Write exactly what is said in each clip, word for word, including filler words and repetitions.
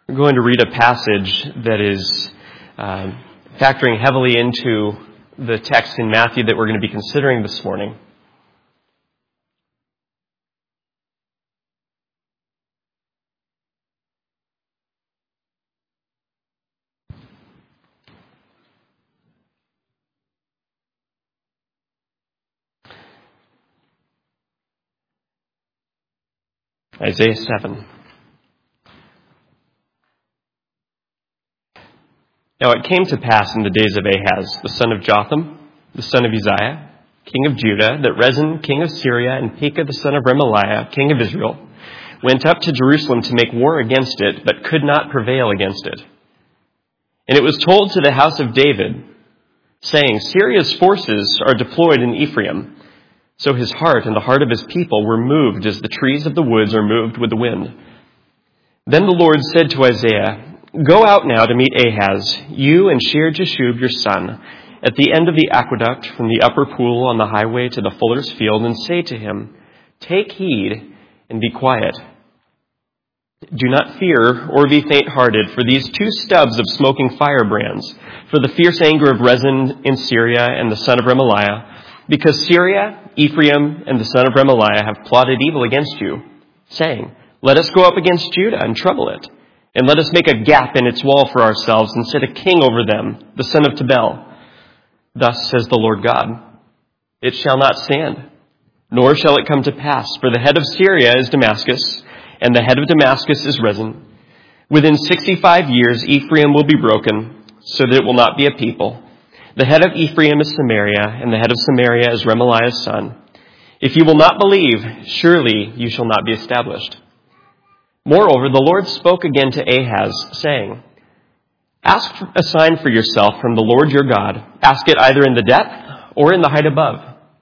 We're going to read a passage that is uh, factoring heavily into the text in Matthew that we're going to be considering this morning. Isaiah seven. Now it came to pass in the days of Ahaz, the son of Jotham, the son of Uzziah, king of Judah, that Rezin, king of Syria, and Pekah, the son of Remaliah, king of Israel, went up to Jerusalem to make war against it, but could not prevail against it. And it was told to the house of David, saying, Syria's forces are deployed in Ephraim. So his heart and the heart of his people were moved as the trees of the woods are moved with the wind. Then the Lord said to Isaiah, Go out now to meet Ahaz, you and Shear-Jashub your son, at the end of the aqueduct from the upper pool on the highway to the fuller's field, and say to him, Take heed and be quiet. Do not fear or be faint-hearted for these two stubs of smoking firebrands, for the fierce anger of Rezin in Syria and the son of Remaliah, because Syria, Ephraim, and the son of Remaliah have plotted evil against you, saying, Let us go up against Judah and trouble it. And let us make a gap in its wall for ourselves and set a king over them, the son of Tabel. Thus says the Lord God, It shall not stand, nor shall it come to pass, for the head of Syria is Damascus, and the head of Damascus is Rezin. Within sixty-five years Ephraim will be broken, so that it will not be a people. The head of Ephraim is Samaria, and the head of Samaria is Remaliah's son. If you will not believe, surely you shall not be established. Moreover, the Lord spoke again to Ahaz, saying, Ask a sign for yourself from the Lord your God. Ask it either in the depth or in the height above.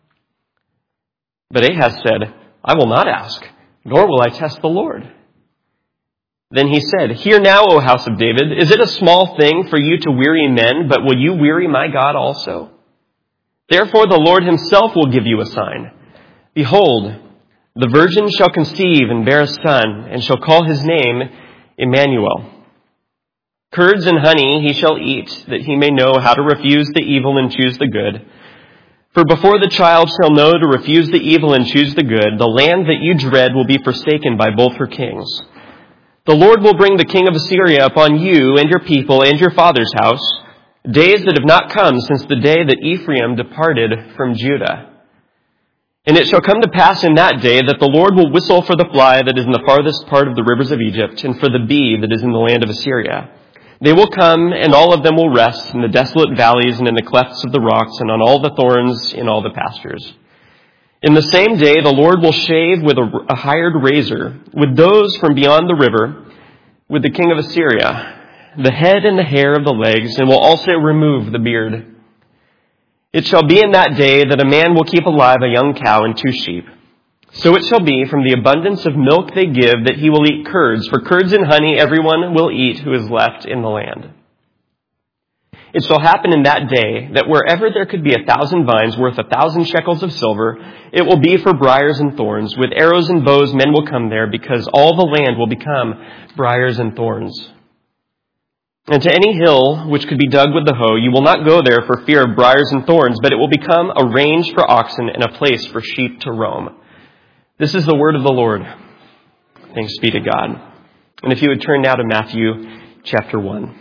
But Ahaz said, I will not ask, nor will I test the Lord. Then he said, Hear now, O house of David, is it a small thing for you to weary men, but will you weary my God also? Therefore the Lord himself will give you a sign. Behold, the virgin shall conceive and bear a son, and shall call his name Emmanuel. Curds and honey he shall eat, that he may know how to refuse the evil and choose the good. For before the child shall know to refuse the evil and choose the good, the land that you dread will be forsaken by both her kings. The Lord will bring the king of Assyria upon you and your people and your father's house, days that have not come since the day that Ephraim departed from Judah. And it shall come to pass in that day that the Lord will whistle for the fly that is in the farthest part of the rivers of Egypt, and for the bee that is in the land of Assyria. They will come, and all of them will rest in the desolate valleys and in the clefts of the rocks, and on all the thorns in all the pastures. In the same day the Lord will shave with a, a hired razor, with those from beyond the river, with the king of Assyria, the head and the hair of the legs, and will also remove the beard. It shall be in that day that a man will keep alive a young cow and two sheep. So it shall be from the abundance of milk they give that he will eat curds, for curds and honey everyone will eat who is left in the land. It shall happen in that day that wherever there could be a thousand vines worth a thousand shekels of silver, it will be for briars and thorns. With arrows and bows men will come there, because all the land will become briars and thorns. And to any hill which could be dug with the hoe, you will not go there for fear of briars and thorns, but it will become a range for oxen and a place for sheep to roam. This is the word of the Lord. Thanks be to God. And if you would turn now to Matthew chapter one.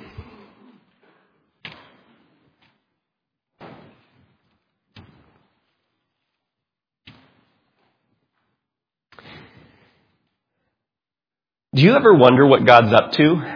Do you ever wonder what God's up to?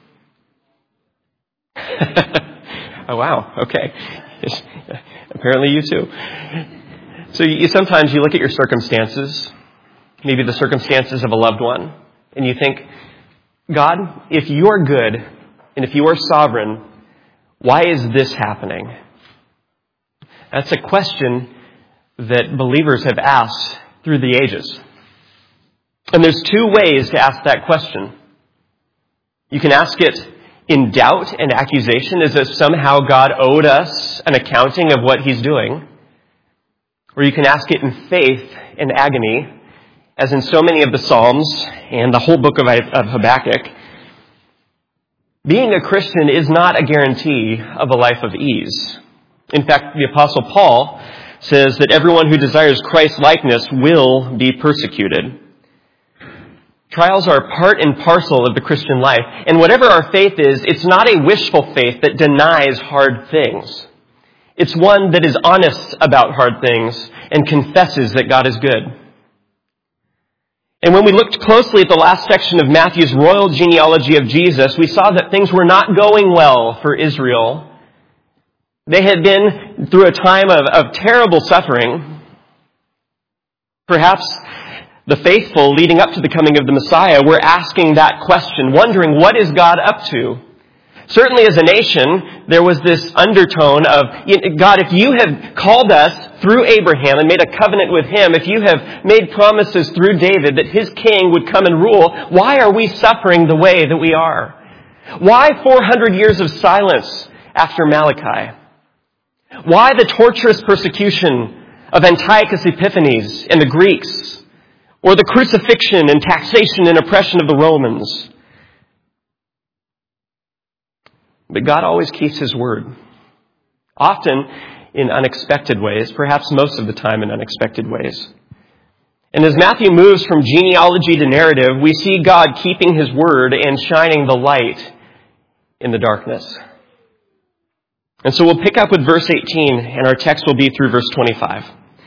Oh, wow. Okay. Apparently you too. So you, sometimes you look at your circumstances, maybe the circumstances of a loved one, and you think, God, if you are good and if you are sovereign, why is this happening? That's a question that believers have asked through the ages. And there's two ways to ask that question. You can ask it in doubt and accusation, as if somehow God owed us an accounting of what he's doing. Or you can ask it in faith and agony, as in so many of the Psalms and the whole book of Habakkuk, Being a Christian is not a guarantee of a life of ease. In fact, the Apostle Paul says that everyone who desires Christ's likeness will be persecuted. Trials are part and parcel of the Christian life, and whatever our faith is, it's not a wishful faith that denies hard things. It's one that is honest about hard things and confesses that God is good. And when we looked closely at the last section of Matthew's royal genealogy of Jesus, we saw that things were not going well for Israel. They had been through a time of, of terrible suffering. Perhaps the faithful leading up to the coming of the Messiah were asking that question, wondering, what is God up to? Certainly as a nation, there was this undertone of, God, if you have called us through Abraham and made a covenant with him, if you have made promises through David that his king would come and rule, why are we suffering the way that we are? Why four hundred years of silence after Malachi? Why the torturous persecution of Antiochus Epiphanes and the Greeks? Or the crucifixion and taxation and oppression of the Romans? But God always keeps his word. Often in unexpected ways, perhaps most of the time in unexpected ways. And as Matthew moves from genealogy to narrative, we see God keeping his word and shining the light in the darkness. And so we'll pick up with verse eighteen, and our text will be through verse twenty-five.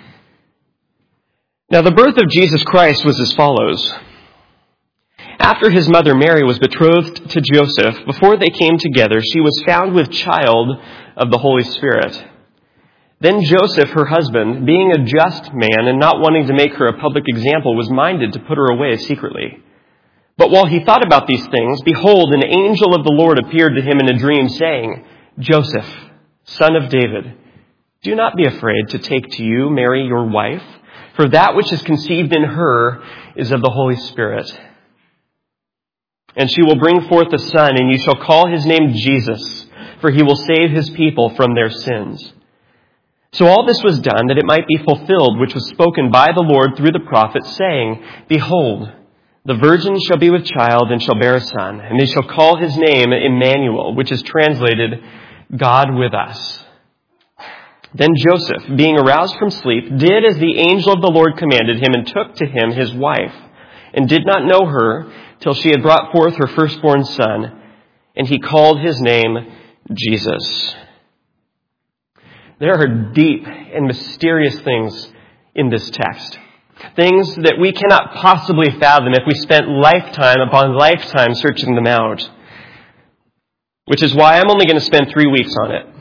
Now the birth of Jesus Christ was as follows. After his mother Mary was betrothed to Joseph, before they came together, she was found with child of the Holy Spirit. Then Joseph, her husband, being a just man and not wanting to make her a public example, was minded to put her away secretly. But while he thought about these things, behold, an angel of the Lord appeared to him in a dream, saying, Joseph, son of David, do not be afraid to take to you Mary your wife, for that which is conceived in her is of the Holy Spirit. And she will bring forth a son, and you shall call his name Jesus, for he will save his people from their sins. So all this was done that it might be fulfilled, which was spoken by the Lord through the prophet, saying, Behold, the virgin shall be with child and shall bear a son, and they shall call his name Emmanuel, which is translated, God with us. Then Joseph, being aroused from sleep, did as the angel of the Lord commanded him, and took to him his wife, and did not know her till she had brought forth her firstborn son, and he called his name Jesus. There are deep and mysterious things in this text. Things that we cannot possibly fathom if we spent lifetime upon lifetime searching them out. Which is why I'm only going to spend three weeks on it.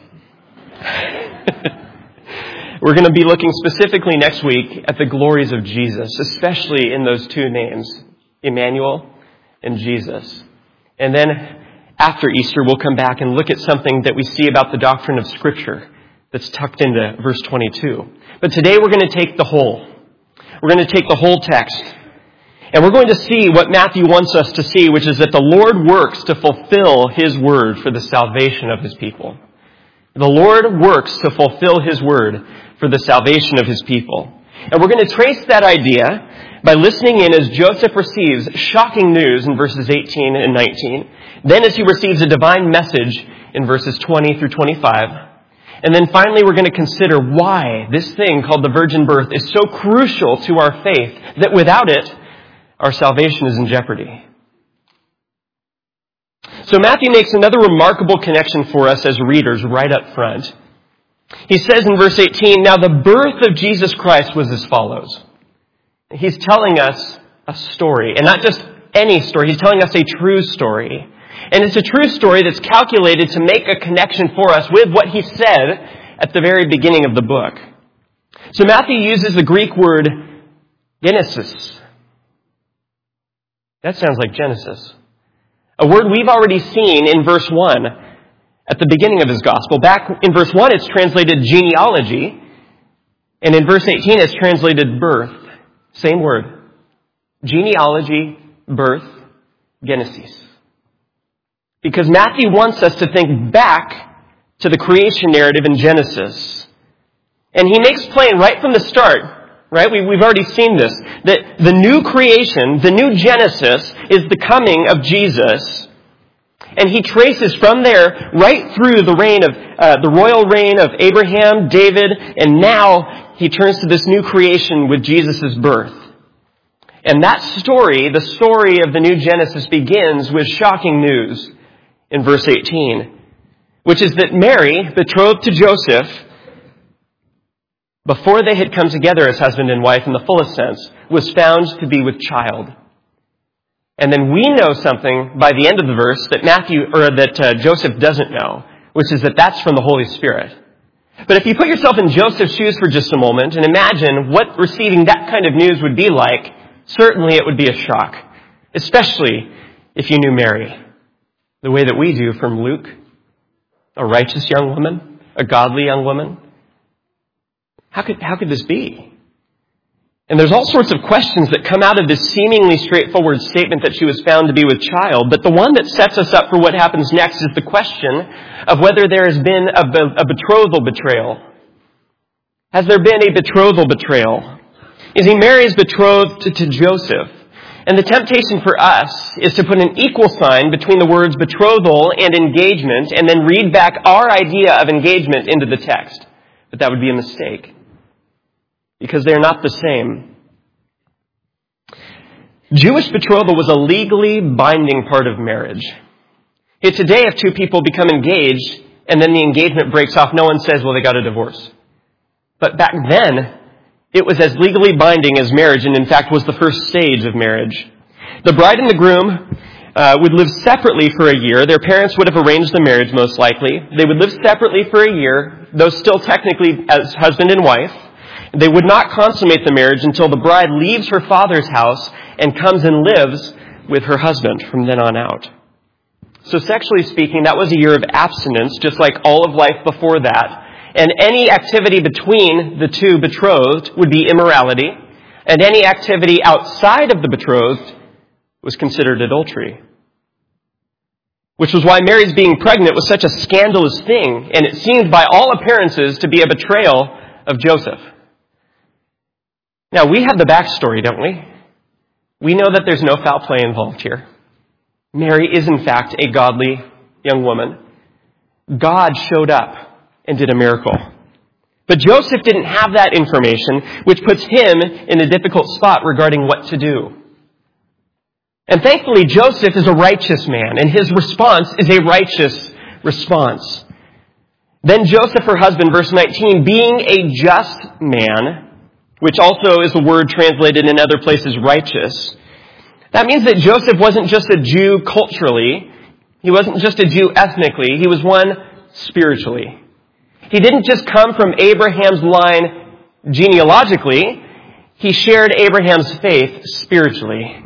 We're going to be looking specifically next week at the glories of Jesus, especially in those two names, Emmanuel and Jesus. And then after Easter, we'll come back and look at something that we see about the doctrine of Scripture that's tucked into verse twenty-two. But today we're going to take the whole. We're going to take the whole text. And we're going to see what Matthew wants us to see, which is that the Lord works to fulfill his word for the salvation of his people. The Lord works to fulfill his word for the salvation of his people. And we're going to trace that idea by listening in as Joseph receives shocking news in verses eighteen and nineteen. Then as he receives a divine message in verses twenty through twenty-five. And then finally we're going to consider why this thing called the virgin birth is so crucial to our faith that without it, our salvation is in jeopardy. So Matthew makes another remarkable connection for us as readers right up front. He says in verse eighteen, now the birth of Jesus Christ was as follows. He's telling us a story, and not just any story. He's telling us a true story. And it's a true story that's calculated to make a connection for us with what he said at the very beginning of the book. So Matthew uses the Greek word Genesis. That sounds like Genesis. A word we've already seen in verse one at the beginning of his gospel. Back in verse one, it's translated genealogy. And in verse eighteen, it's translated birth. Same word. Genealogy, birth, Genesis. Because Matthew wants us to think back to the creation narrative in Genesis. And he makes plain right from the start, right? We, we've already seen this, that the new creation, the new Genesis, is the coming of Jesus. And he traces from there right through the reign of, uh, the royal reign of Abraham, David, and now he turns to this new creation with Jesus' birth. And that story, the story of the new Genesis, begins with shocking news in verse eighteen, which is that Mary, betrothed to Joseph, before they had come together as husband and wife in the fullest sense, was found to be with child. And then we know something by the end of the verse that Matthew, or that uh, Joseph doesn't know, which is that that's from the Holy Spirit. But if you put yourself in Joseph's shoes for just a moment and imagine what receiving that kind of news would be like, certainly it would be a shock, especially if you knew Mary, the way that we do from Luke, a righteous young woman, a godly young woman. How could, how could this be? And there's all sorts of questions that come out of this seemingly straightforward statement that she was found to be with child, but the one that sets us up for what happens next is the question of whether there has been a, a betrothal betrayal. Has there been a betrothal betrayal? You see, Mary is betrothed to, to Joseph, and the temptation for us is to put an equal sign between the words betrothal and engagement, and then read back our idea of engagement into the text. But that would be a mistake, because they're not the same. Jewish betrothal was a legally binding part of marriage. Yet today, if two people become engaged and then the engagement breaks off, no one says, well, they got a divorce. But back then, it was as legally binding as marriage, and in fact was the first stage of marriage. The bride and the groom uh, would live separately for a year. Their parents would have arranged the marriage, most likely. They would live separately for a year, though still technically as husband and wife. They would not consummate the marriage until the bride leaves her father's house and comes and lives with her husband from then on out. So sexually speaking, that was a year of abstinence, just like all of life before that. And any activity between the two betrothed would be immorality, and any activity outside of the betrothed was considered adultery. Which was why Mary's being pregnant was such a scandalous thing, and it seemed by all appearances to be a betrayal of Joseph. Now, we have the backstory, don't we? We know that there's no foul play involved here. Mary is, in fact, a godly young woman. God showed up and did a miracle. But Joseph didn't have that information, which puts him in a difficult spot regarding what to do. And thankfully, Joseph is a righteous man, and his response is a righteous response. Then Joseph, her husband, verse nineteen, being a just man, which also is a word translated in other places righteous, that means that Joseph wasn't just a Jew culturally, he wasn't just a Jew ethnically, he was one spiritually. He didn't just come from Abraham's line genealogically, he shared Abraham's faith spiritually.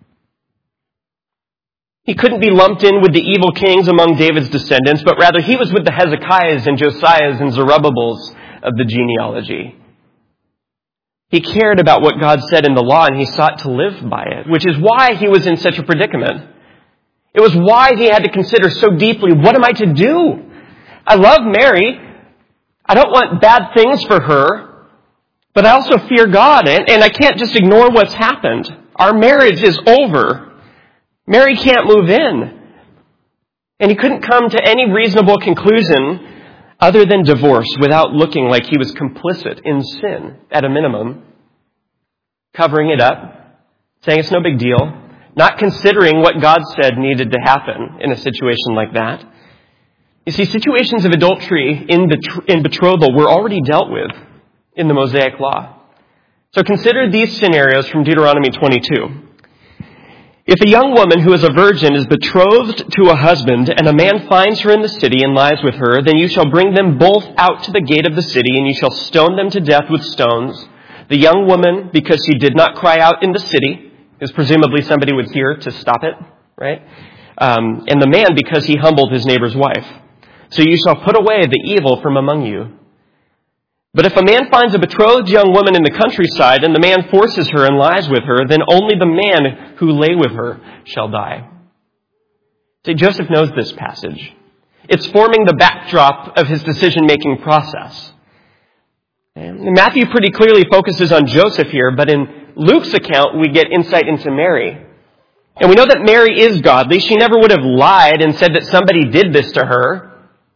He couldn't be lumped in with the evil kings among David's descendants, but rather he was with the Hezekiahs and Josiahs and Zerubbabels of the genealogy. He cared about what God said in the law, and he sought to live by it, which is why he was in such a predicament. It was why he had to consider so deeply, what am I to do? I love Mary. I don't want bad things for her, but I also fear God, and, and I can't just ignore what's happened. Our marriage is over. Mary can't move in. And he couldn't come to any reasonable conclusion other than divorce without looking like he was complicit in sin, at a minimum. Covering it up, saying it's no big deal, not considering what God said needed to happen in a situation like that. You see, situations of adultery in, betr- in betrothal were already dealt with in the Mosaic Law. So consider these scenarios from Deuteronomy twenty-two. If a young woman who is a virgin is betrothed to a husband, and a man finds her in the city and lies with her, then you shall bring them both out to the gate of the city, and you shall stone them to death with stones. The young woman, because she did not cry out in the city, because presumably somebody would hear to stop it, right? Um, and the man, because he humbled his neighbor's wife. So you shall put away the evil from among you. But if a man finds a betrothed young woman in the countryside, and the man forces her and lies with her, then only the man who lay with her shall die. See, Joseph knows this passage. It's forming the backdrop of his decision-making process. And Matthew pretty clearly focuses on Joseph here, but in Luke's account, we get insight into Mary. And we know that Mary is godly. She never would have lied and said that somebody did this to her.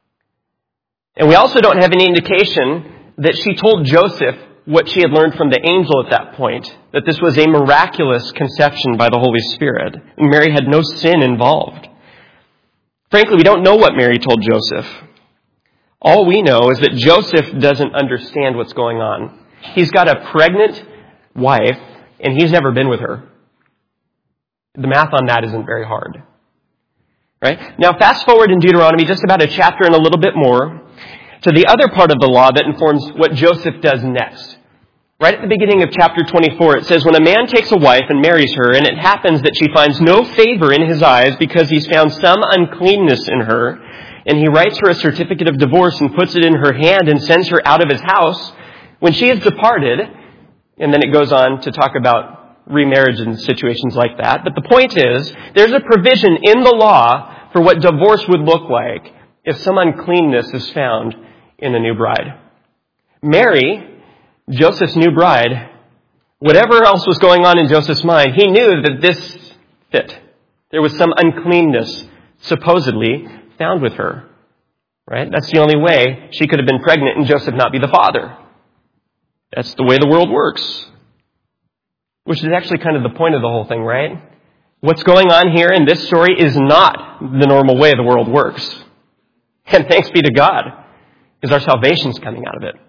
And we also don't have any indication that she told Joseph what she had learned from the angel at that point, that this was a miraculous conception by the Holy Spirit. Mary had no sin involved. Frankly, we don't know what Mary told Joseph. All we know is that Joseph doesn't understand what's going on. He's got a pregnant wife, and he's never been with her. The math on that isn't very hard. Right? Now, fast forward in Deuteronomy just about a chapter and a little bit more to the other part of the law that informs what Joseph does next. Right at the beginning of chapter twenty-four, it says, when a man takes a wife and marries her, and it happens that she finds no favor in his eyes because he's found some uncleanness in her, and he writes her a certificate of divorce and puts it in her hand and sends her out of his house, when she is departed, and then it goes on to talk about remarriage and situations like that. But the point is, there's a provision in the law for what divorce would look like if some uncleanness is found in a new bride. Mary, Joseph's new bride, whatever else was going on in Joseph's mind, he knew that this fit. There was some uncleanness, supposedly, found with her. Right? That's the only way she could have been pregnant and Joseph not be the father. That's the way the world works. Which is actually kind of the point of the whole thing, right? What's going on here in this story is not the normal way the world works. And thanks be to God, because our salvation's coming out of it.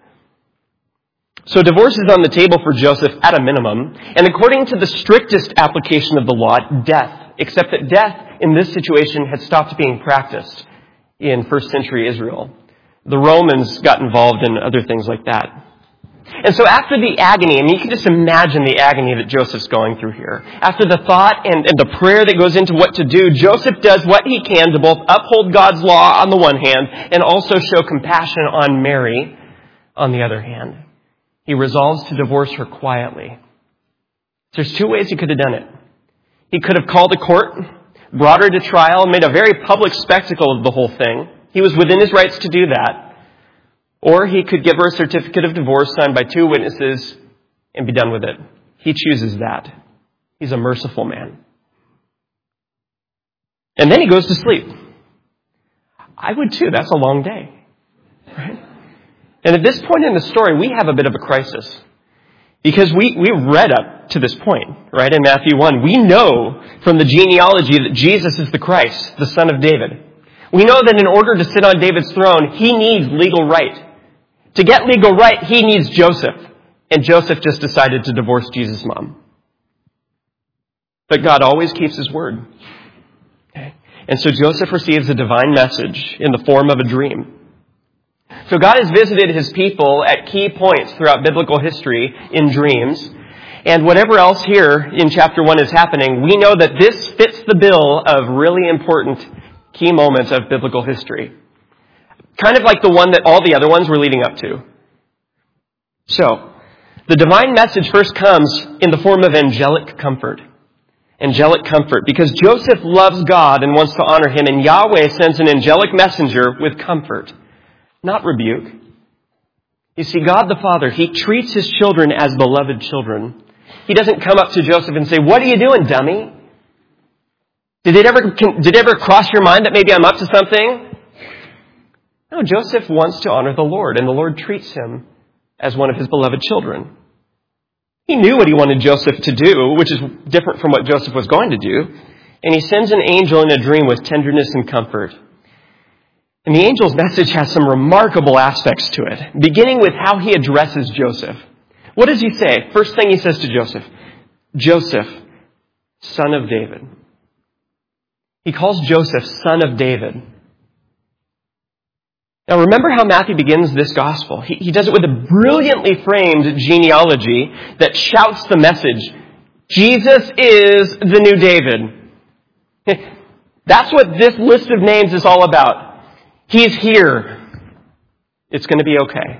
So divorce is on the table for Joseph at a minimum, and according to the strictest application of the law, death, except that death in this situation had stopped being practiced in first century Israel. The Romans got involved in other things like that. And so after the agony, I mean, you can just imagine the agony that Joseph's going through here. After the thought and, and the prayer that goes into what to do, Joseph does what he can to both uphold God's law on the one hand and also show compassion on Mary on the other hand. He resolves to divorce her quietly. There's two ways he could have done it. He could have called a court, brought her to trial, made a very public spectacle of the whole thing. He was within his rights to do that. Or he could give her a certificate of divorce signed by two witnesses and be done with it. He chooses that. He's a merciful man. And then he goes to sleep. I would too. That's a long day. Right? And at this point in the story, we have a bit of a crisis. Because we, we read up to this point, right, in Matthew one. We know from the genealogy that Jesus is the Christ, the son of David. We know that in order to sit on David's throne, he needs legal right. To get legal right, he needs Joseph. And Joseph just decided to divorce Jesus' mom. But God always keeps his word. Okay? And so Joseph receives a divine message in the form of a dream. So God has visited his people at key points throughout biblical history in dreams. And whatever else here in chapter one is happening, we know that this fits the bill of really important key moments of biblical history. Kind of like the one that all the other ones were leading up to. So, the divine message first comes in the form of angelic comfort. Angelic comfort. Because Joseph loves God and wants to honor him, and Yahweh sends an angelic messenger with comfort, not rebuke. You see, God the Father, he treats his children as beloved children. He doesn't come up to Joseph and say, "What are you doing, dummy? Did it ever, did it ever cross your mind that maybe I'm up to something?" No, Joseph wants to honor the Lord, and the Lord treats him as one of his beloved children. He knew what he wanted Joseph to do, which is different from what Joseph was going to do, and he sends an angel in a dream with tenderness and comfort. And the angel's message has some remarkable aspects to it, beginning with how he addresses Joseph. What does he say? First thing he says to Joseph, "Joseph, son of David." He calls Joseph son of David. Now remember how Matthew begins this gospel. He, he does it with a brilliantly framed genealogy that shouts the message, Jesus is the new David. That's what this list of names is all about. He's here. It's going to be okay.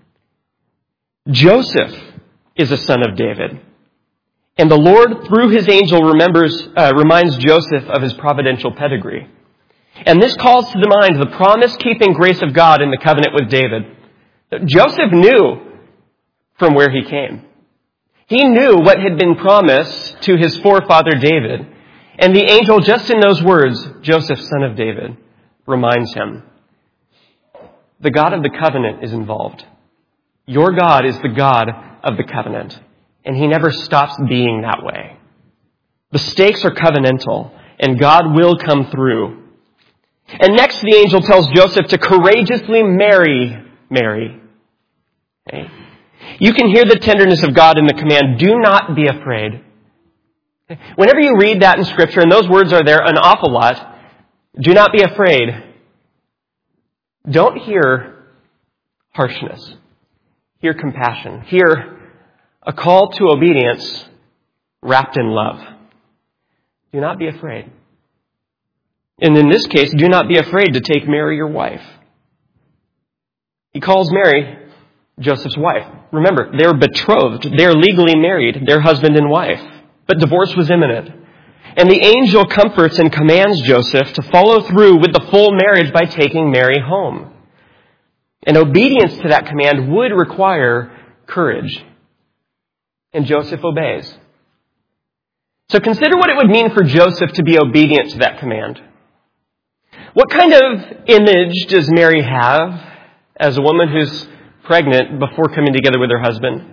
Joseph is a son of David. And the Lord, through his angel, remembers, uh, reminds Joseph of his providential pedigree. And this calls to the mind the promise-keeping grace of God in the covenant with David. Joseph knew from where he came. He knew what had been promised to his forefather David. And the angel, just in those words, Joseph, son of David, reminds him, the God of the covenant is involved. Your God is the God of the covenant, and he never stops being that way. The stakes are covenantal, and God will come through. And next, the angel tells Joseph to courageously marry Mary. Okay? You can hear the tenderness of God in the command, do not be afraid. Whenever you read that in Scripture, and those words are there an awful lot, do not be afraid, don't hear harshness. Hear compassion. Hear a call to obedience wrapped in love. Do not be afraid. And in this case, do not be afraid to take Mary, your wife. He calls Mary Joseph's wife. Remember, they're betrothed. They're legally married. They're husband and wife. But divorce was imminent. And the angel comforts and commands Joseph to follow through with the full marriage by taking Mary home. And obedience to that command would require courage. And Joseph obeys. So consider what it would mean for Joseph to be obedient to that command. What kind of image does Mary have as a woman who's pregnant before coming together with her husband?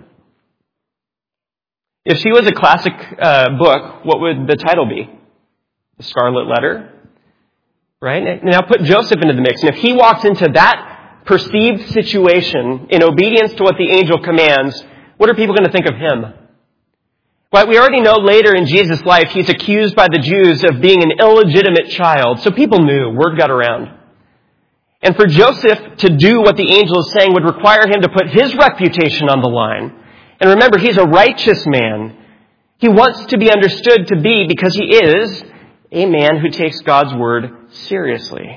If she was a classic uh, book, what would the title be? The Scarlet Letter? Right? Now put Joseph into the mix. And if he walks into that perceived situation in obedience to what the angel commands, what are people going to think of him? Well, we already know later in Jesus' life, he's accused by the Jews of being an illegitimate child. So people knew. Word got around. And for Joseph to do what the angel is saying would require him to put his reputation on the line. And remember, he's a righteous man. He wants to be understood to be, because he is, a man who takes God's word seriously.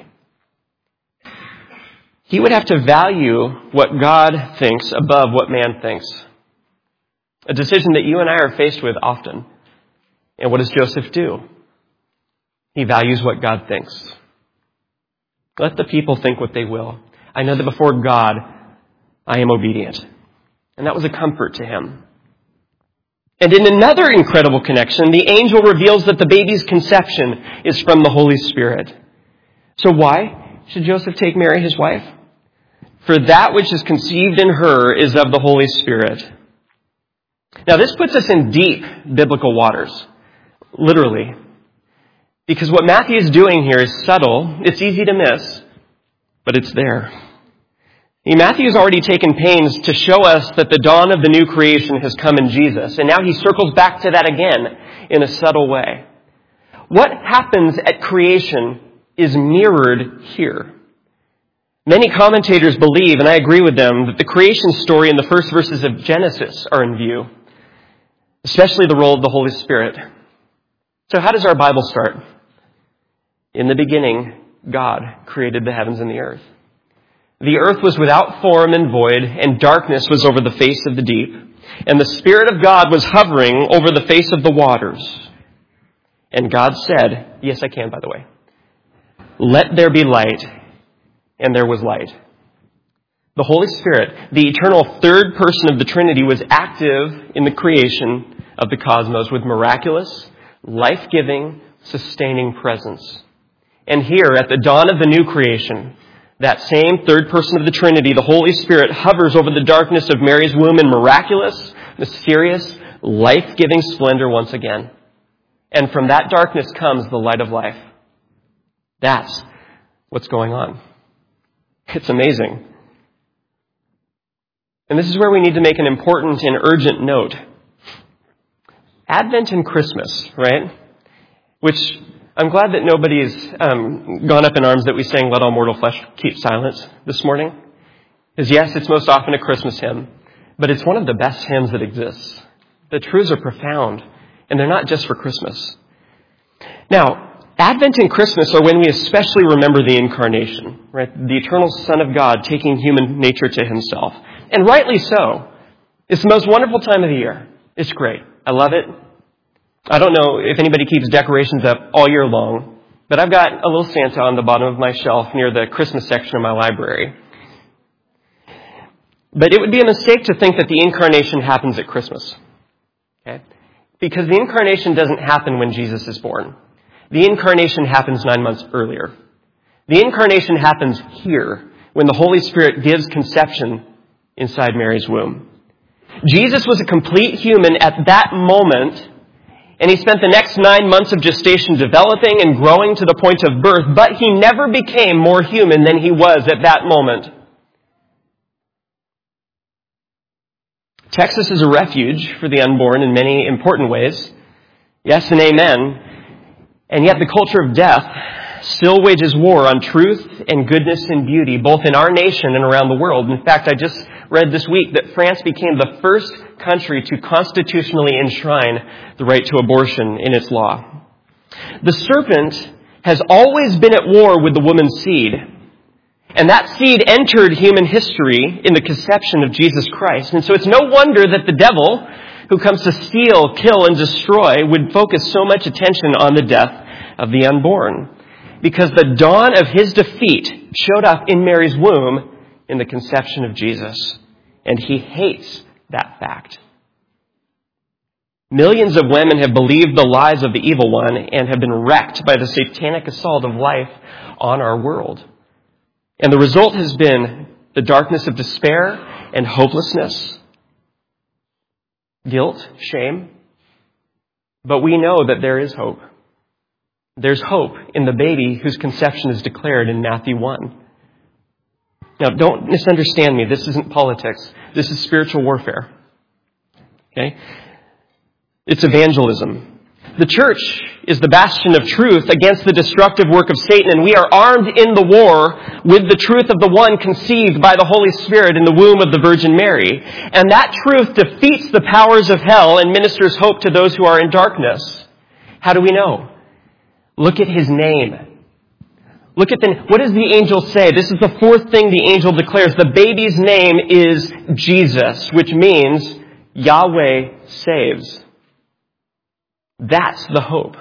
He would have to value what God thinks above what man thinks. A decision that you and I are faced with often. And what does Joseph do? He values what God thinks. Let the people think what they will. I know that before God, I am obedient. And that was a comfort to him. And in another incredible connection, the angel reveals that the baby's conception is from the Holy Spirit. So why should Joseph take Mary, his wife? For that which is conceived in her is of the Holy Spirit. Now this puts us in deep biblical waters, literally. Because what Matthew is doing here is subtle, it's easy to miss, but it's there. Matthew's already taken pains to show us that the dawn of the new creation has come in Jesus. And now he circles back to that again in a subtle way. What happens at creation is mirrored here. Many commentators believe, and I agree with them, that the creation story in the first verses of Genesis are in view, especially the role of the Holy Spirit. So how does our Bible start? In the beginning, God created the heavens and the earth. The earth was without form and void, and darkness was over the face of the deep. And the Spirit of God was hovering over the face of the waters. And God said, yes, I can, by the way, let there be light, and there was light. The Holy Spirit, the eternal third person of the Trinity, was active in the creation of the cosmos with miraculous, life-giving, sustaining presence. And here, at the dawn of the new creation, that same third person of the Trinity, the Holy Spirit, hovers over the darkness of Mary's womb in miraculous, mysterious, life-giving splendor once again. And from that darkness comes the light of life. That's what's going on. It's amazing. And this is where we need to make an important and urgent note. Advent and Christmas, right? Which I'm glad that nobody's um, gone up in arms that we sang Let All Mortal Flesh Keep Silence this morning. Because yes, it's most often a Christmas hymn, but it's one of the best hymns that exists. The truths are profound, and they're not just for Christmas. Now, Advent and Christmas are when we especially remember the Incarnation, right? The eternal Son of God taking human nature to himself. And rightly so. It's the most wonderful time of the year. It's great. I love it. I don't know if anybody keeps decorations up all year long, but I've got a little Santa on the bottom of my shelf near the Christmas section of my library. But it would be a mistake to think that the Incarnation happens at Christmas. Okay? Because the Incarnation doesn't happen when Jesus is born. The incarnation happens nine months earlier. The incarnation happens here when the Holy Spirit gives conception inside Mary's womb. Jesus was a complete human at that moment, and he spent the next nine months of gestation developing and growing to the point of birth, but he never became more human than he was at that moment. Texas is a refuge for the unborn in many important ways. Yes and amen. And yet the culture of death still wages war on truth and goodness and beauty, both in our nation and around the world. In fact, I just read this week that France became the first country to constitutionally enshrine the right to abortion in its law. The serpent has always been at war with the woman's seed. And that seed entered human history in the conception of Jesus Christ. And so it's no wonder that the devil, who comes to steal, kill, and destroy, would focus so much attention on the death of the unborn. Because the dawn of his defeat showed up in Mary's womb in the conception of Jesus. And he hates that fact. Millions of women have believed the lies of the evil one and have been wrecked by the satanic assault of life on our world. And the result has been the darkness of despair and hopelessness, guilt, shame. But we know that there is hope. There's hope in the baby whose conception is declared in Matthew one. Now, don't misunderstand me. This isn't politics. This is spiritual warfare. Okay? It's evangelism. The church is the bastion of truth against the destructive work of Satan, and we are armed in the war with the truth of the one conceived by the Holy Spirit in the womb of the Virgin Mary. And that truth defeats the powers of hell and ministers hope to those who are in darkness. How do we know? Look at his name. Look at the, what does the angel say? This is the fourth thing the angel declares. The baby's name is Jesus, which means Yahweh saves. That's the hope.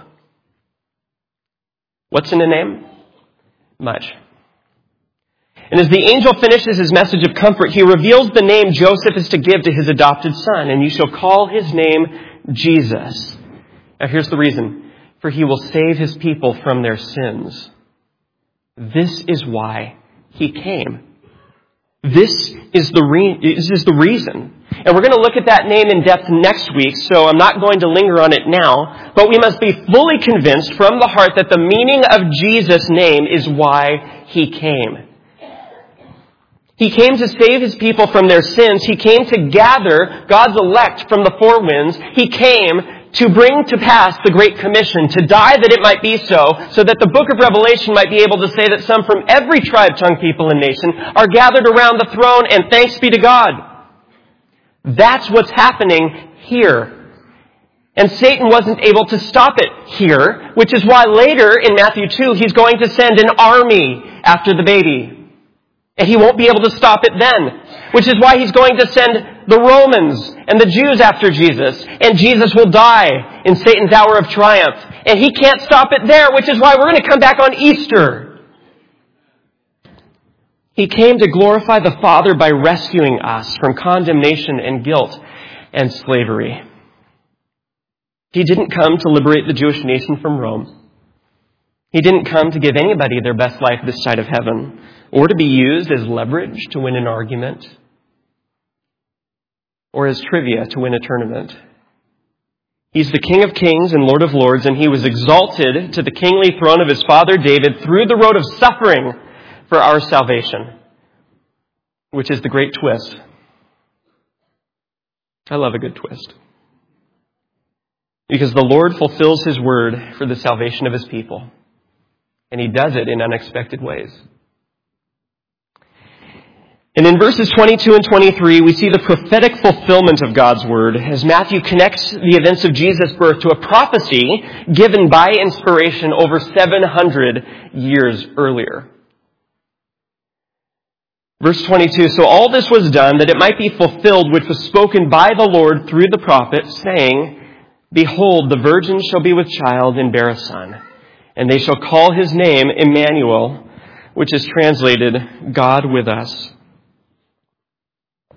What's in a name? Much. And as the angel finishes his message of comfort, he reveals the name Joseph is to give to his adopted son, and you shall call his name Jesus. Now here's the reason. For he will save his people from their sins. This is why he came. This is the re- this is the reason. And we're going to look at that name in depth next week, so I'm not going to linger on it now. But we must be fully convinced from the heart that the meaning of Jesus' name is why he came. He came to save his people from their sins. He came to gather God's elect from the four winds. He came to bring to pass the Great Commission, to die that it might be so, so that the book of Revelation might be able to say that some from every tribe, tongue, people, and nation are gathered around the throne, and thanks be to God. That's what's happening here. And Satan wasn't able to stop it here, which is why later in Matthew two, he's going to send an army after the baby. And he won't be able to stop it then, which is why he's going to send the Romans and the Jews after Jesus. And Jesus will die in Satan's hour of triumph. And he can't stop it there, which is why we're going to come back on Easter. He came to glorify the Father by rescuing us from condemnation and guilt and slavery. He didn't come to liberate the Jewish nation from Rome. He didn't come to give anybody their best life this side of heaven, or to be used as leverage to win an argument, or as trivia to win a tournament. He's the King of Kings and Lord of Lords, and he was exalted to the kingly throne of his father David through the road of suffering for our salvation, which is the great twist. I love a good twist. Because the Lord fulfills his word for the salvation of his people, and he does it in unexpected ways. And in verses twenty-two and twenty-three, we see the prophetic fulfillment of God's word as Matthew connects the events of Jesus' birth to a prophecy given by inspiration over seven hundred years earlier. Verse twenty-two, so all this was done that it might be fulfilled which was spoken by the Lord through the prophet, saying, behold, the virgin shall be with child and bear a son, and they shall call his name Emmanuel, which is translated God with us.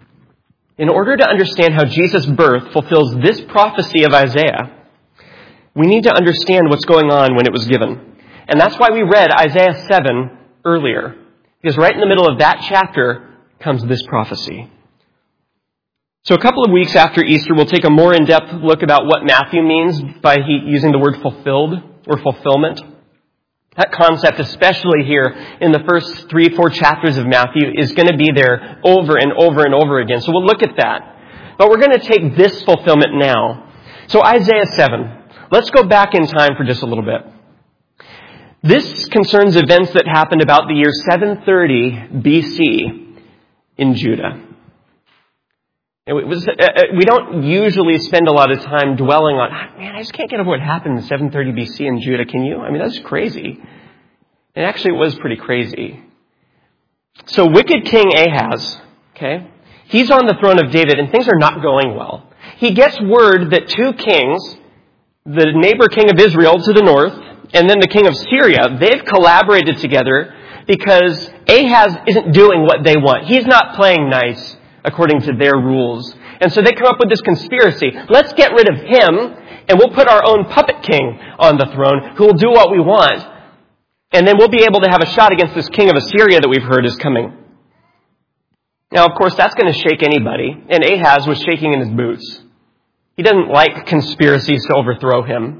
In order to understand how Jesus' birth fulfills this prophecy of Isaiah, We need to understand what's going on when it was given. And that's why we read Isaiah seven earlier. Because right in the middle of that chapter comes this prophecy. So a couple of weeks after Easter, we'll take a more in-depth look about what Matthew means by he using the word fulfilled or fulfillment. That concept, especially here in the first three, four chapters of Matthew, is going to be there over and over and over again. So we'll look at that. But we're going to take this fulfillment now. So Isaiah seven. Let's go back in time for just a little bit. This concerns events that happened about the year seven thirty B C in Judah. It was, uh, we don't usually spend a lot of time dwelling on, man, I just can't get over what happened in seven thirty B C in Judah. Can you? I mean, that's crazy. And actually, it was pretty crazy. So wicked King Ahaz, okay, he's on the throne of David, and things are not going well. He gets word that two kings, the neighbor king of Israel to the north, and then the king of Syria, they've collaborated together because Ahaz isn't doing what they want. He's not playing nice according to their rules. And so they come up with this conspiracy. Let's get rid of him, and we'll put our own puppet king on the throne who will do what we want. And then we'll be able to have a shot against this king of Assyria that we've heard is coming. Now, of course, that's going to shake anybody. And Ahaz was shaking in his boots. He doesn't like conspiracies to overthrow him.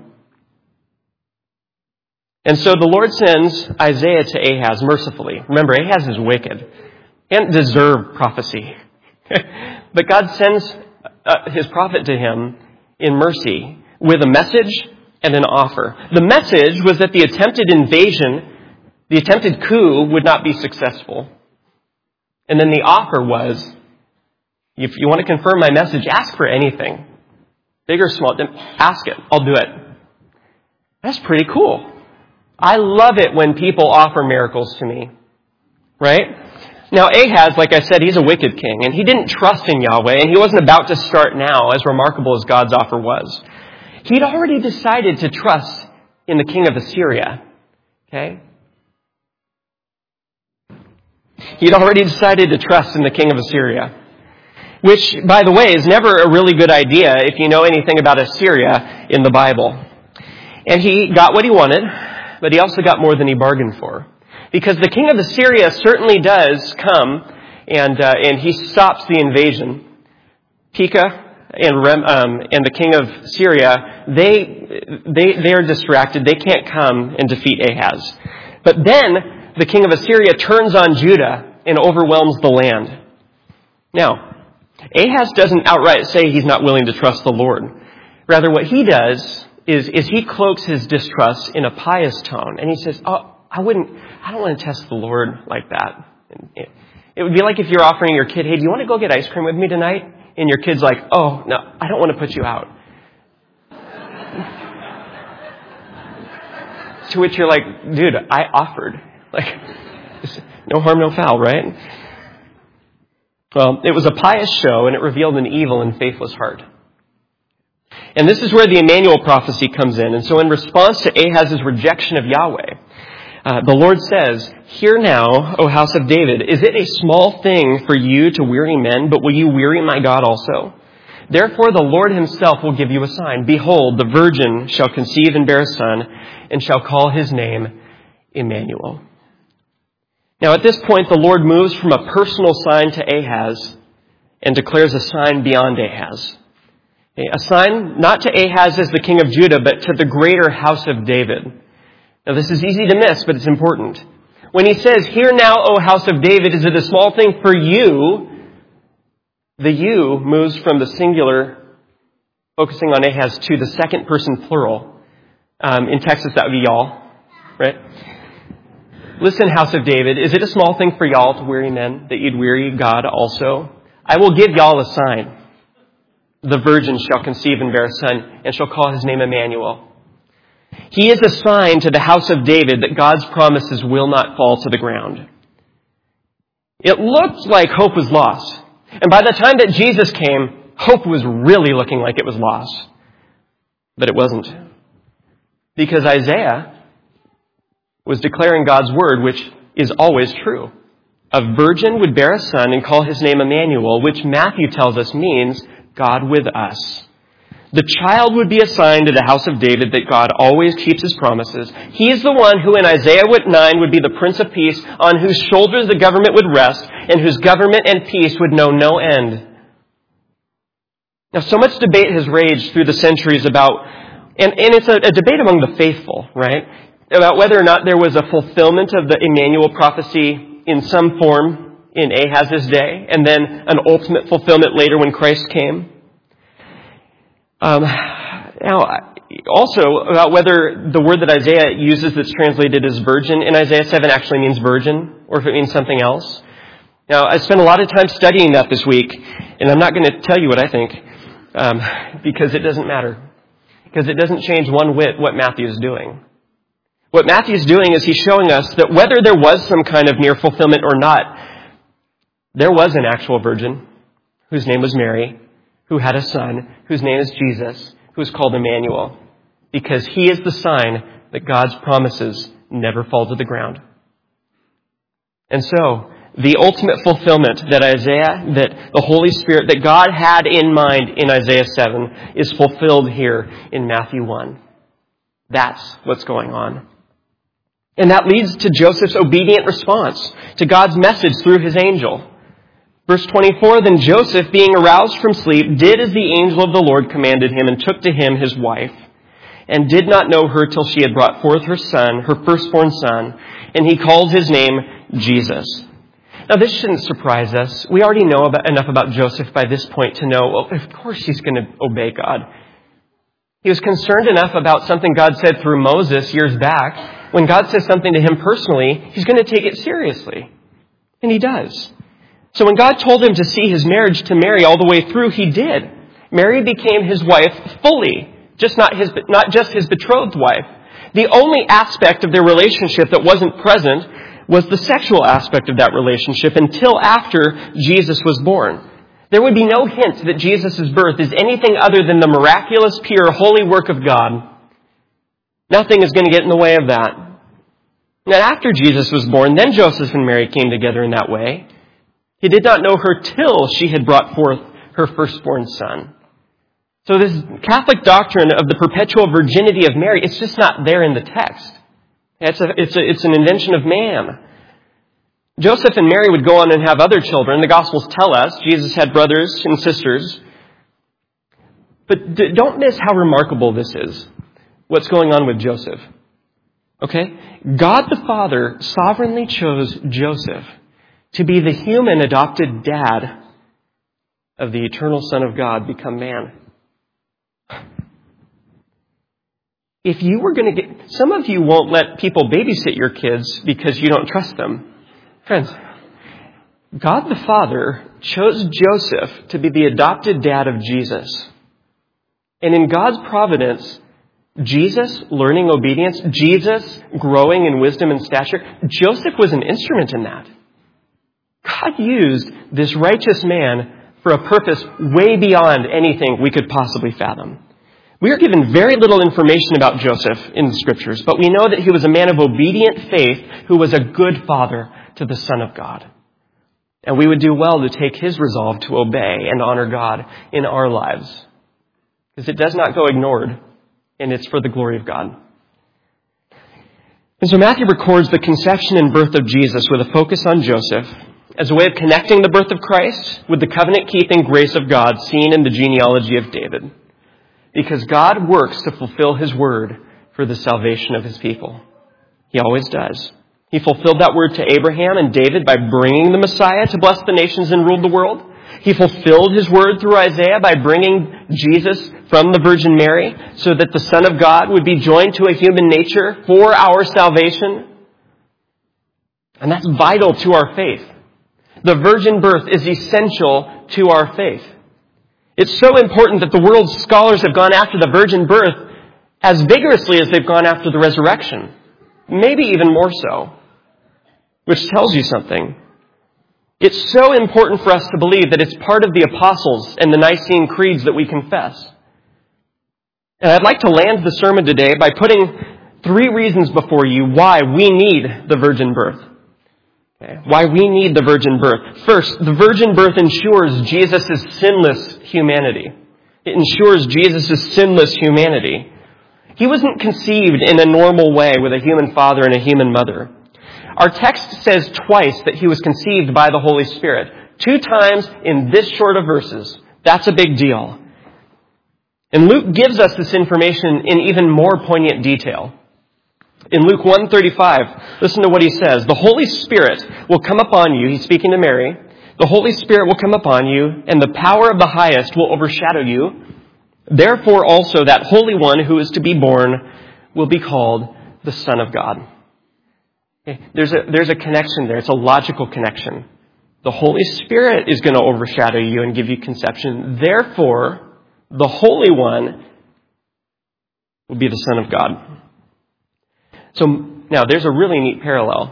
And so the Lord sends Isaiah to Ahaz mercifully. Remember, Ahaz is wicked. He doesn't deserve prophecy. But God sends uh, his prophet to him in mercy with a message and an offer. The message was that the attempted invasion, the attempted coup would not be successful. And then the offer was, if you want to confirm my message, ask for anything. Big or small, then ask it. I'll do it. That's pretty cool. I love it when people offer miracles to me. Right? Now, Ahaz, like I said, he's a wicked king, and he didn't trust in Yahweh, and he wasn't about to start now, as remarkable as God's offer was. He'd already decided to trust in the king of Assyria. Okay? He'd already decided to trust in the king of Assyria. Which, by the way, is never a really good idea if you know anything about Assyria in the Bible. And he got what he wanted, but he also got more than he bargained for. Because the king of Assyria certainly does come, and uh, and he stops the invasion. Pekah and Rem, um, and the king of Syria, they they they are distracted. They can't come and defeat Ahaz. But then the king of Assyria turns on Judah and overwhelms the land. Now, Ahaz doesn't outright say he's not willing to trust the Lord. Rather, what he does is is he cloaks his distrust in a pious tone, and he says, "Oh, I wouldn't, I don't want to test the Lord like that." It, it would be like if you're offering your kid, "Hey, do you want to go get ice cream with me tonight?" And your kid's like, "Oh, no, I don't want to put you out." To which you're like, "Dude, I offered." Like, no harm, no foul, right? Well, it was a pious show, and it revealed an evil and faithless heart. And this is where the Emmanuel prophecy comes in. And so in response to Ahaz's rejection of Yahweh, Uh, the Lord says, "Hear now, O house of David, is it a small thing for you to weary men, but will you weary my God also? Therefore the Lord himself will give you a sign. Behold, the virgin shall conceive and bear a son, and shall call his name Emmanuel." Now at this point, the Lord moves from a personal sign to Ahaz and declares a sign beyond Ahaz. A sign not to Ahaz as the king of Judah, but to the greater house of David. Now, this is easy to miss, but it's important. When he says, "Hear now, O house of David, is it a small thing for you?" The you moves from the singular, focusing on Ahaz, to the second person plural. Um, in Texas, that would be y'all, right? "Listen, house of David, is it a small thing for y'all to weary men, that you'd weary God also? I will give y'all a sign. The virgin shall conceive and bear a son, and shall call his name Emmanuel." He is a sign to the house of David that God's promises will not fall to the ground. It looked like hope was lost. And by the time that Jesus came, hope was really looking like it was lost. But it wasn't. Because Isaiah was declaring God's word, which is always true. A virgin would bear a son and call his name Emmanuel, which Matthew tells us means God with us. The child would be assigned to the house of David, that God always keeps his promises. He is the one who in Isaiah nine would be the Prince of Peace, on whose shoulders the government would rest, and whose government and peace would know no end. Now, so much debate has raged through the centuries about, and, and it's a, a debate among the faithful, right? About whether or not there was a fulfillment of the Emmanuel prophecy in some form in Ahaz's day, and then an ultimate fulfillment later when Christ came. Um, now, also about whether the word that Isaiah uses that's translated as virgin in Isaiah seven actually means virgin, or if it means something else. Now, I spent a lot of time studying that this week, and I'm not going to tell you what I think, um, because it doesn't matter. Because it doesn't change one whit what Matthew is doing. What Matthew is doing is he's showing us that whether there was some kind of near fulfillment or not, there was an actual virgin whose name was Mary, who had a son whose name is Jesus, who is called Emmanuel, because he is the sign that God's promises never fall to the ground. And so, the ultimate fulfillment that Isaiah, that the Holy Spirit, that God had in mind in Isaiah seven is fulfilled here in Matthew one. That's what's going on. And that leads to Joseph's obedient response to God's message through his angel. Verse twenty-four, then Joseph, being aroused from sleep, did as the angel of the Lord commanded him, and took to him his wife, and did not know her till she had brought forth her son, her firstborn son, and he called his name Jesus. Now, this shouldn't surprise us. We already know about, enough about Joseph by this point to know, well, of course he's going to obey God. He was concerned enough about something God said through Moses years back. When God says something to him personally, he's going to take it seriously. And he does. So when God told him to see his marriage to Mary all the way through, he did. Mary became his wife fully, just not his, not just his betrothed wife. The only aspect of their relationship that wasn't present was the sexual aspect of that relationship until after Jesus was born. There would be no hint that Jesus' birth is anything other than the miraculous, pure, holy work of God. Nothing is going to get in the way of that. Now, after Jesus was born, then Joseph and Mary came together in that way. He did not know her till she had brought forth her firstborn son. So this Catholic doctrine of the perpetual virginity of Mary, it's just not there in the text. It's, a, it's, a, it's an invention of man. Joseph and Mary would go on and have other children. The Gospels tell us Jesus had brothers and sisters. But d- don't miss how remarkable this is, what's going on with Joseph. Okay? God the Father sovereignly chose Joseph to be the human adopted dad of the eternal Son of God become man. If you were going to get... Some of you won't let people babysit your kids because you don't trust them. Friends, God the Father chose Joseph to be the adopted dad of Jesus. And in God's providence, Jesus learning obedience, Jesus growing in wisdom and stature, Joseph was an instrument in that. God used this righteous man for a purpose way beyond anything we could possibly fathom. We are given very little information about Joseph in the Scriptures, but we know that he was a man of obedient faith who was a good father to the Son of God. And we would do well to take his resolve to obey and honor God in our lives, because it does not go ignored, and it's for the glory of God. And so Matthew records the conception and birth of Jesus with a focus on Joseph as a way of connecting the birth of Christ with the covenant-keeping grace of God seen in the genealogy of David. Because God works to fulfill his word for the salvation of his people. He always does. He fulfilled that word to Abraham and David by bringing the Messiah to bless the nations and rule the world. He fulfilled his word through Isaiah by bringing Jesus from the Virgin Mary so that the Son of God would be joined to a human nature for our salvation. And that's vital to our faith. The virgin birth is essential to our faith. It's so important that the world's scholars have gone after the virgin birth as vigorously as they've gone after the resurrection. Maybe even more so. Which tells you something. It's so important for us to believe that it's part of the apostles and the Nicene creeds that we confess. And I'd like to land the sermon today by putting three reasons before you why we need the virgin birth. Okay. Why we need the virgin birth. First, the virgin birth ensures Jesus' sinless humanity. It ensures Jesus' sinless humanity. He wasn't conceived in a normal way with a human father and a human mother. Our text says twice that he was conceived by the Holy Spirit. Two times in this short of verses. That's a big deal. And Luke gives us this information in even more poignant detail. In Luke one thirty-five, listen to what he says. The Holy Spirit will come upon you. He's speaking to Mary. The Holy Spirit will come upon you, and the power of the highest will overshadow you. Therefore also that Holy One who is to be born will be called the Son of God. Okay. There's a, there's a connection there. It's a logical connection. The Holy Spirit is going to overshadow you and give you conception. Therefore, the Holy One will be the Son of God. So now there's a really neat parallel.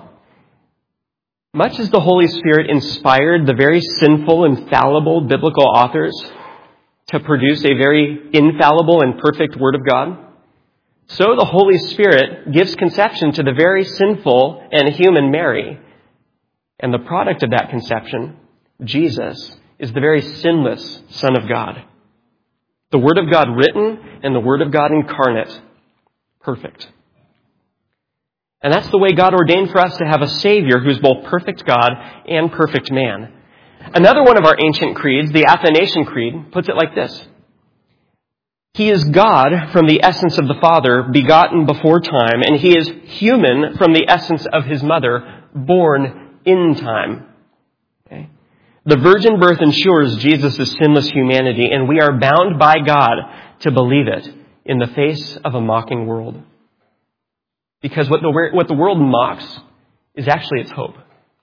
Much as the Holy Spirit inspired the very sinful and fallible biblical authors to produce a very infallible and perfect Word of God, so the Holy Spirit gives conception to the very sinful and human Mary. And the product of that conception, Jesus, is the very sinless Son of God. The Word of God written and the Word of God incarnate. Perfect. And that's the way God ordained for us to have a Savior who's both perfect God and perfect man. Another one of our ancient creeds, the Athanasian Creed, puts it like this. He is God from the essence of the Father, begotten before time, and he is human from the essence of his mother, born in time. Okay? The virgin birth ensures Jesus' sinless humanity, and we are bound by God to believe it in the face of a mocking world. Because what the, what the world mocks is actually its hope.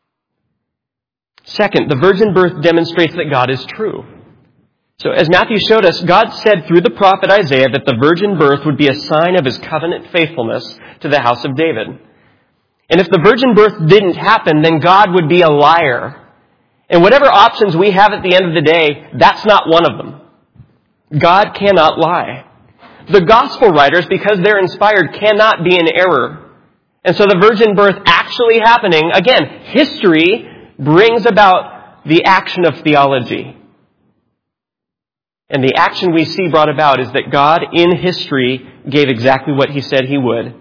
Second, the virgin birth demonstrates that God is true. So as Matthew showed us, God said through the prophet Isaiah that the virgin birth would be a sign of his covenant faithfulness to the house of David. And if the virgin birth didn't happen, then God would be a liar. And whatever options we have at the end of the day, that's not one of them. God cannot lie. The gospel writers, because they're inspired, cannot be in error. And so the virgin birth actually happening, again, history brings about the action of theology. And the action we see brought about is that God in history gave exactly what he said he would.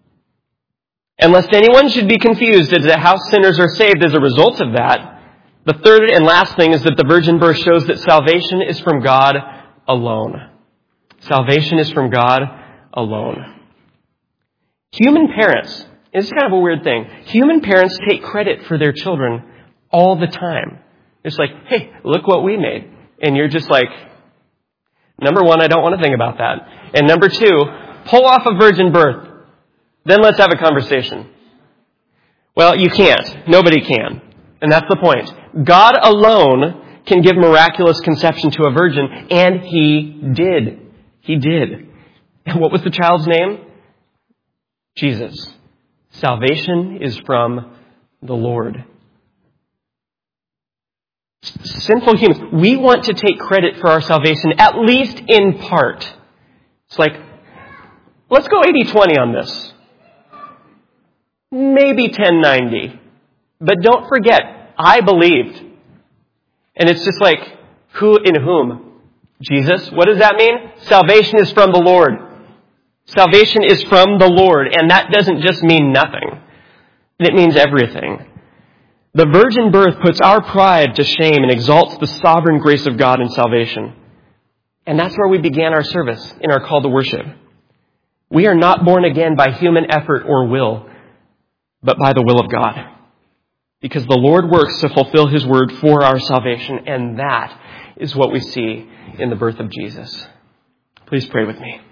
And lest anyone should be confused as to how sinners are saved as a result of that, the third and last thing is that the virgin birth shows that salvation is from God alone. Salvation is from God alone. Human parents, and this is kind of a weird thing, human parents take credit for their children all the time. It's like, hey, look what we made. And you're just like, number one, I don't want to think about that. And number two, pull off a virgin birth. Then let's have a conversation. Well, you can't. Nobody can. And that's the point. God alone can give miraculous conception to a virgin, and he did. He did. And what was the child's name? Jesus. Salvation is from the Lord. Sinful humans, we want to take credit for our salvation, at least in part. It's like, let's go eighty twenty on this. Maybe ten ninety. But don't forget, I believed. And it's just like, who in whom? Jesus. What does that mean? Salvation is from the Lord. Salvation is from the Lord. And that doesn't just mean nothing. It means everything. The virgin birth puts our pride to shame and exalts the sovereign grace of God in salvation. And that's where we began our service in our call to worship. We are not born again by human effort or will, but by the will of God. Because the Lord works to fulfill his word for our salvation, and that is what we see in the birth of Jesus. Please pray with me.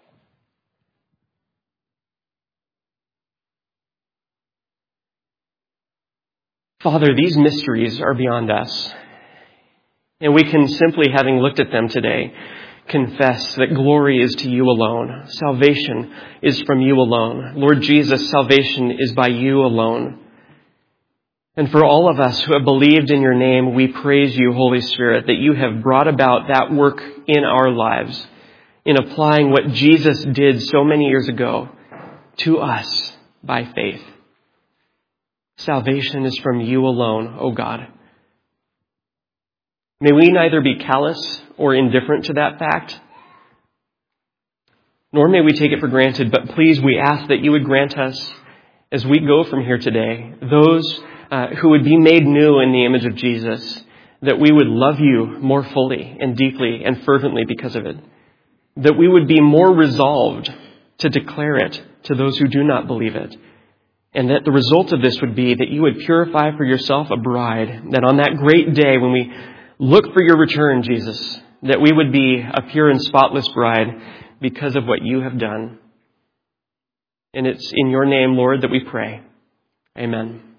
Father, these mysteries are beyond us. And we can simply, having looked at them today, confess that glory is to you alone. Salvation is from you alone. Lord Jesus, salvation is by you alone. And for all of us who have believed in your name, we praise you, Holy Spirit, that you have brought about that work in our lives in applying what Jesus did so many years ago to us by faith. Salvation is from you alone, O God. May we neither be callous or indifferent to that fact, nor may we take it for granted, but please, we ask that you would grant us, as we go from here today, those uh, who would be made new in the image of Jesus, that we would love you more fully and deeply and fervently because of it, that we would be more resolved to declare it to those who do not believe it, and that the result of this would be that you would purify for yourself a bride, that on that great day when we look for your return, Jesus, that we would be a pure and spotless bride because of what you have done. And it's in your name, Lord, that we pray. Amen.